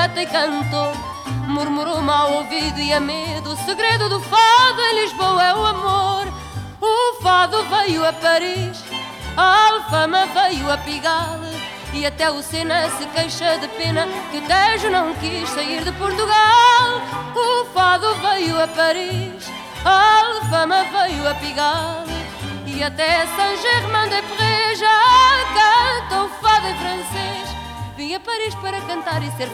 poeta e cantor, murmurou-me ao ouvido e a medo: o segredo do fado em Lisboa é o amor. O fado veio a Paris, a Alfama veio a Pigal, e até o Sena se queixa de pena que o Tejo não quis sair de Portugal. O fado veio a Paris, a Alfama veio a Pigal, e até Saint-Germain-des-Prés já canta o fado em francês. Vim a Paris para cantar e ser